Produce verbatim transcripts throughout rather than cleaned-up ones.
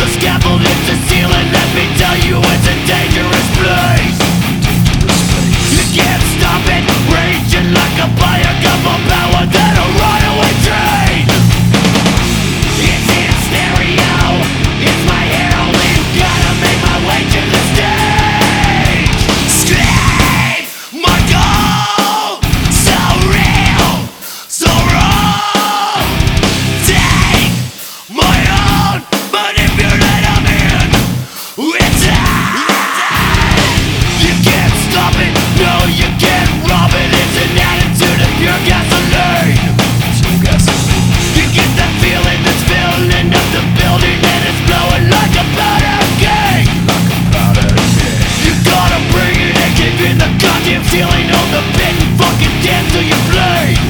scaffold hits the ceiling. Let me tell you, it's a dangerous place. You can't stop it, raging like a fire, got more power than a runaway train. It's in stereo, it's my heroin. Gotta make my way to the stage. Scream, my goal, so real, so wrong. Take my own, manipulate them in. It's time. You can't stop it, no you can't rob it. It's an attitude of pure gasoline. You get that feeling that's filling up the building, and it's blowing like a powder keg. You gotta bring it and keep in the goddamn ceiling. On the pit and fucking dance till you bleed.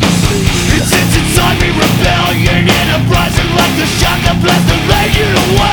It sits inside me, rebellion and uprising like the shock that blast to lay you away.